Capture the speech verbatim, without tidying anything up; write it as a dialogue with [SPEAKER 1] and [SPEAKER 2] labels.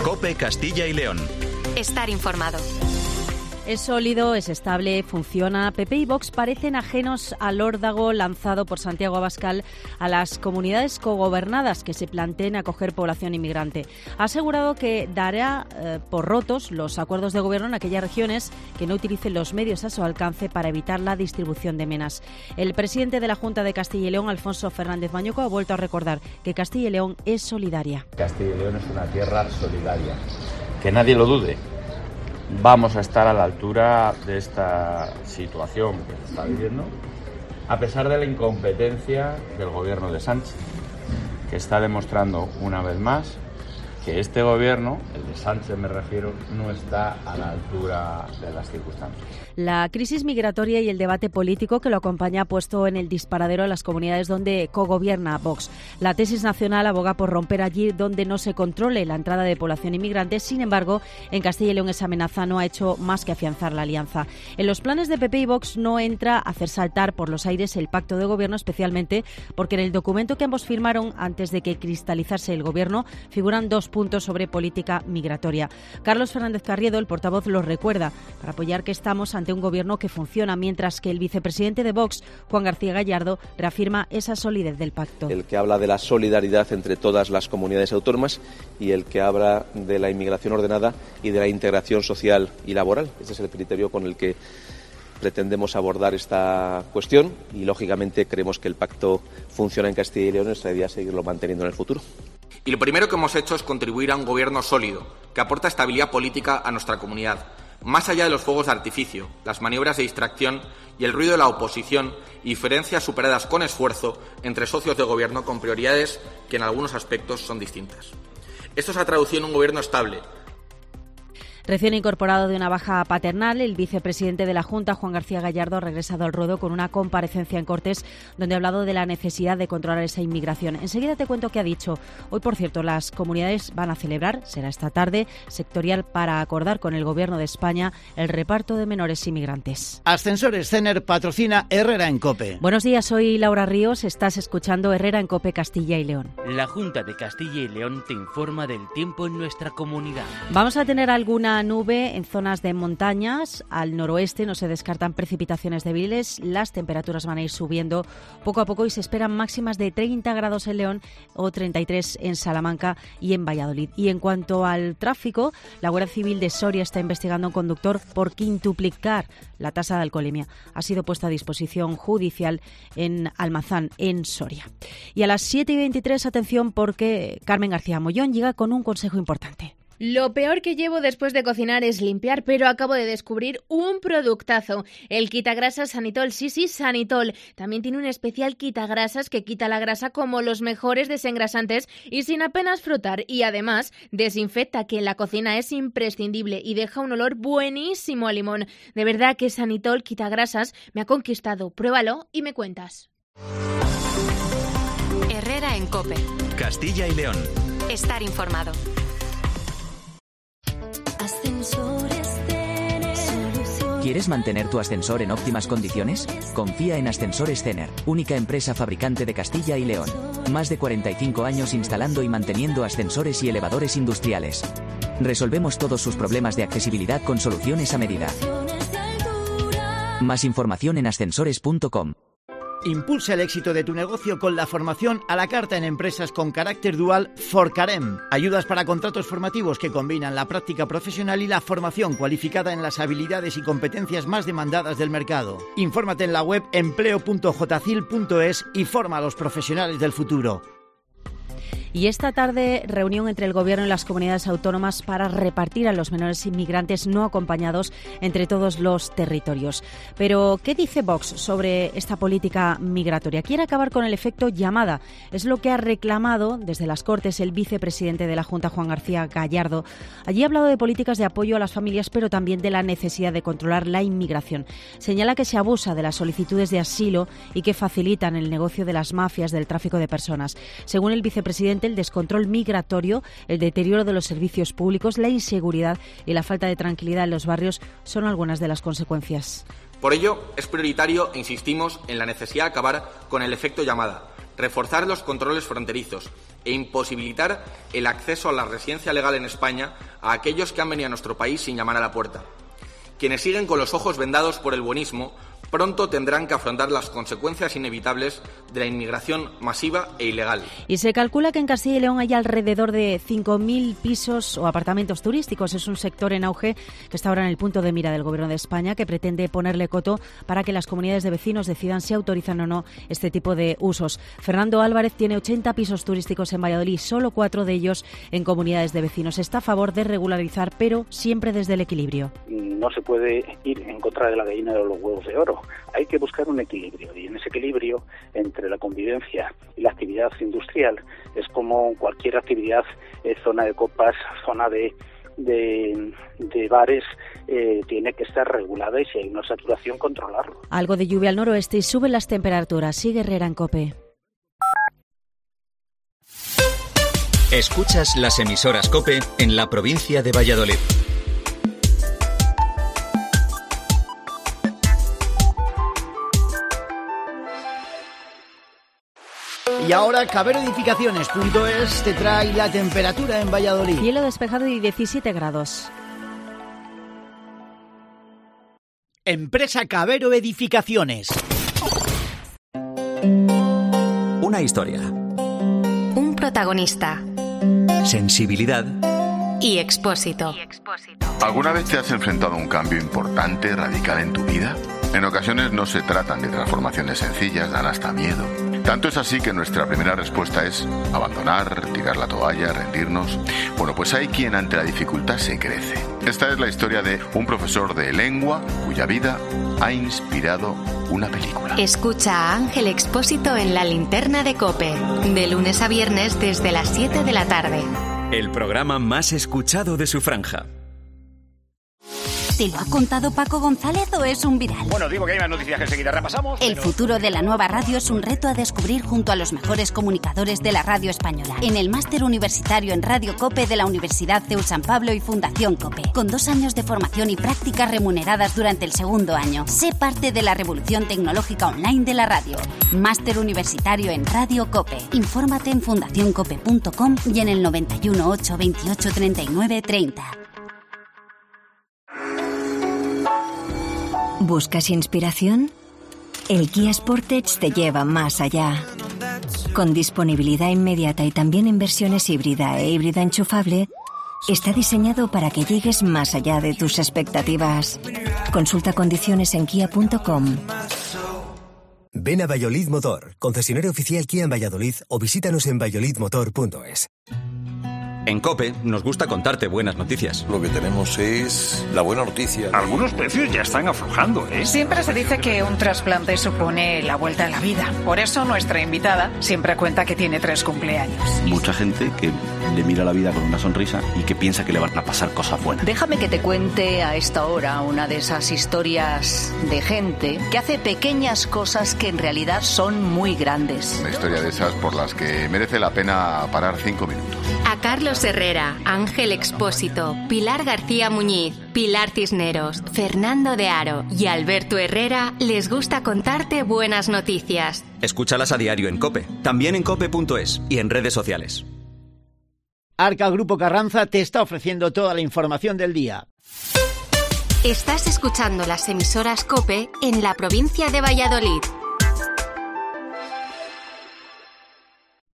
[SPEAKER 1] COPE Castilla y León.
[SPEAKER 2] Estar informado.
[SPEAKER 3] Es sólido, es estable, funciona. P P y Vox parecen ajenos al órdago lanzado por Santiago Abascal a las comunidades cogobernadas que se planteen acoger población inmigrante. Ha asegurado que dará eh, por rotos los acuerdos de gobierno en aquellas regiones que no utilicen los medios a su alcance para evitar la distribución de menas. El presidente de la Junta de Castilla y León, Alfonso Fernández Mañuco, ha vuelto a recordar que Castilla y León es solidaria.
[SPEAKER 4] Castilla y León es una tierra solidaria. Que nadie lo dude. Vamos a estar a la altura de esta situación que se está viviendo, a pesar de la incompetencia del gobierno de Sánchez, que está demostrando una vez más que este gobierno, el de Sánchez me refiero, no está a la altura de las circunstancias.
[SPEAKER 3] La crisis migratoria y el debate político que lo acompaña ha puesto en el disparadero a las comunidades donde cogobierna Vox. La tesis nacional aboga por romper allí donde no se controle la entrada de población inmigrante. Sin embargo, en Castilla y León esa amenaza no ha hecho más que afianzar la alianza. En los planes de P P y Vox no entra hacer saltar por los aires el pacto de gobierno, especialmente porque en el documento que ambos firmaron antes de que cristalizase el gobierno figuran dos puntos sobre política migratoria. Carlos Fernández Carriedo, el portavoz, los recuerda para apoyar que estamos ante un gobierno que funciona, mientras que el vicepresidente de Vox, Juan García Gallardo, reafirma esa solidez del pacto.
[SPEAKER 5] El que habla de la solidaridad entre todas las comunidades autónomas y el que habla de la inmigración ordenada y de la integración social y laboral. Ese es el criterio con el que pretendemos abordar esta cuestión y, lógicamente, creemos que el pacto funciona en Castilla y León y nuestra idea es seguirlo manteniendo en el futuro.
[SPEAKER 6] Y lo primero que hemos hecho es contribuir a un gobierno sólido, que aporta estabilidad política a nuestra comunidad, más allá de los fuegos de artificio, las maniobras de distracción y el ruido de la oposición, y diferencias superadas con esfuerzo entre socios de gobierno con prioridades que en algunos aspectos son distintas. Esto se ha traducido en un gobierno estable.
[SPEAKER 3] Recién incorporado de una baja paternal, el vicepresidente de la Junta, Juan García Gallardo, ha regresado al ruedo con una comparecencia en Cortes donde ha hablado de la necesidad de controlar esa inmigración. Enseguida te cuento qué ha dicho. Hoy, por cierto, las comunidades van a celebrar, será esta tarde, sectorial para acordar con el Gobierno de España el reparto de menores inmigrantes.
[SPEAKER 7] Ascensores Cener patrocina Herrera en COPE.
[SPEAKER 3] Buenos días, soy Laura Ríos, estás escuchando Herrera en COPE Castilla y León.
[SPEAKER 8] La Junta de Castilla y León te informa del tiempo en nuestra comunidad.
[SPEAKER 3] Vamos a tener alguna nube en zonas de montañas. Al noroeste no se descartan precipitaciones débiles. Las temperaturas van a ir subiendo poco a poco y se esperan máximas de treinta grados en León o treinta y tres en Salamanca y en Valladolid. Y en cuanto al tráfico, la Guardia Civil de Soria está investigando a un conductor por quintuplicar la tasa de alcoholemia. Ha sido puesta a disposición judicial en Almazán, en Soria. Y a las siete y veintitrés, atención, porque Carmen García Mollón llega con un consejo importante.
[SPEAKER 9] Lo peor que llevo después de cocinar es limpiar, pero acabo de descubrir un productazo. El quitagrasas Sanitol, sí, sí, Sanitol. También tiene un especial quitagrasas que quita la grasa como los mejores desengrasantes y sin apenas frotar. Y además desinfecta, que en la cocina es imprescindible y deja un olor buenísimo a limón. De verdad que Sanitol quitagrasas me ha conquistado. Pruébalo y me cuentas.
[SPEAKER 2] Herrera en COPE.
[SPEAKER 1] Castilla y León.
[SPEAKER 2] Estar informado.
[SPEAKER 10] ¿Quieres mantener tu ascensor en óptimas condiciones? Confía en Ascensores Cener, única empresa fabricante de Castilla y León. Más de cuarenta y cinco años instalando y manteniendo ascensores y elevadores industriales. Resolvemos todos sus problemas de accesibilidad con soluciones a medida. Más información en ascensores punto com.
[SPEAKER 7] Impulsa el éxito de tu negocio con la formación a la carta en empresas con carácter dual Forcarem. Ayudas para contratos formativos que combinan la práctica profesional y la formación cualificada en las habilidades y competencias más demandadas del mercado. Infórmate en la web empleo punto jcil punto es y forma a los profesionales del futuro.
[SPEAKER 3] Y esta tarde, reunión entre el Gobierno y las comunidades autónomas para repartir a los menores inmigrantes no acompañados entre todos los territorios. Pero, ¿qué dice Vox sobre esta política migratoria? Quiere acabar con el efecto llamada. Es lo que ha reclamado desde las Cortes el vicepresidente de la Junta, Juan García Gallardo. Allí ha hablado de políticas de apoyo a las familias, pero también de la necesidad de controlar la inmigración. Señala que se abusa de las solicitudes de asilo y que facilitan el negocio de las mafias del tráfico de personas. Según el vicepresidente, el descontrol migratorio, el deterioro de los servicios públicos, la inseguridad y la falta de tranquilidad en los barrios son algunas de las consecuencias.
[SPEAKER 6] Por ello, es prioritario e insistimos en la necesidad de acabar con el efecto llamada, reforzar los controles fronterizos e imposibilitar el acceso a la residencia legal en España a aquellos que han venido a nuestro país sin llamar a la puerta. Quienes siguen con los ojos vendados por el buenismo pronto tendrán que afrontar las consecuencias inevitables de la inmigración masiva e ilegal.
[SPEAKER 3] Y se calcula que en Castilla y León hay alrededor de cinco mil pisos o apartamentos turísticos. Es un sector en auge que está ahora en el punto de mira del Gobierno de España, que pretende ponerle coto para que las comunidades de vecinos decidan si autorizan o no este tipo de usos. Fernando Álvarez tiene ochenta pisos turísticos en Valladolid, solo cuatro de ellos en comunidades de vecinos. Está a favor de regularizar, pero siempre desde el equilibrio.
[SPEAKER 11] No se puede ir en contra de la gallina de los huevos de oro. Hay que buscar un equilibrio, y en ese equilibrio entre la convivencia y la actividad industrial es como cualquier actividad, eh, zona de copas, zona de de, de bares, eh, tiene que estar regulada, y si hay una saturación, controlarlo.
[SPEAKER 3] Algo de lluvia al noroeste y suben las temperaturas. Sigue Herrera en COPE.
[SPEAKER 1] Escuchas las emisoras COPE en la provincia de Valladolid.
[SPEAKER 7] Y ahora Cabero Edificaciones punto es te trae la temperatura en Valladolid.
[SPEAKER 3] Cielo despejado y diecisiete grados.
[SPEAKER 7] Empresa Cabero Edificaciones.
[SPEAKER 10] Una historia.
[SPEAKER 2] Un protagonista.
[SPEAKER 12] Sensibilidad.
[SPEAKER 2] Y Expósito.
[SPEAKER 13] ¿Alguna vez te has enfrentado a un cambio importante, radical en tu vida? En ocasiones no se tratan de transformaciones sencillas, dan hasta miedo. Tanto es así que nuestra primera respuesta es abandonar, tirar la toalla, rendirnos. Bueno, pues hay quien ante la dificultad se crece. Esta es la historia de un profesor de lengua cuya vida ha inspirado una película.
[SPEAKER 2] Escucha a Ángel Expósito en La Linterna de COPE, de lunes a viernes desde las siete de la tarde.
[SPEAKER 1] El programa más escuchado de su franja.
[SPEAKER 14] ¿Te lo ha contado Paco González o es un viral?
[SPEAKER 15] Bueno, digo que hay más noticias que enseguida repasamos.
[SPEAKER 14] El
[SPEAKER 15] pero...
[SPEAKER 14] futuro de la nueva radio es un reto a descubrir junto a los mejores comunicadores de la radio española. En el máster universitario en Radio COPE de la Universidad C E U San Pablo y Fundación COPE. Con dos años de formación y prácticas remuneradas durante el segundo año. Sé parte de la revolución tecnológica online de la radio. Máster universitario en Radio COPE. Infórmate en fundación cope punto com y en el noventa y uno, ocho, veintiocho, treinta y nueve, treinta.
[SPEAKER 16] ¿Buscas inspiración? El Kia Sportage te lleva más allá. Con disponibilidad inmediata y también en versiones híbrida e híbrida enchufable, está diseñado para que llegues más allá de tus expectativas. Consulta condiciones en kia punto com.
[SPEAKER 17] Ven a Valladolid Motor, concesionario oficial Kia en Valladolid, o visítanos en valladolid motor punto es.
[SPEAKER 1] En COPE nos gusta contarte buenas noticias.
[SPEAKER 18] Lo que tenemos es la buena noticia.
[SPEAKER 15] Algunos precios ya están aflojando, ¿eh?
[SPEAKER 19] Siempre se dice que un trasplante supone la vuelta a la vida. Por eso nuestra invitada siempre cuenta que tiene tres cumpleaños.
[SPEAKER 20] Mucha gente que le mira la vida con una sonrisa y que piensa que le van a pasar cosas buenas.
[SPEAKER 21] Déjame que te cuente a esta hora una de esas historias de gente que hace pequeñas cosas que en realidad son muy grandes.
[SPEAKER 13] Una historia de esas por las que merece la pena parar cinco minutos.
[SPEAKER 2] A Carlos Herrera, Ángel Expósito, Pilar García Muñiz, Pilar Cisneros, Fernando de Aro y Alberto Herrera les gusta contarte buenas noticias.
[SPEAKER 1] Escúchalas a diario en COPE, también en cope punto es y en redes sociales.
[SPEAKER 7] Arca Grupo Carranza te está ofreciendo toda la información del día.
[SPEAKER 2] Estás escuchando las emisoras COPE en la provincia de Valladolid.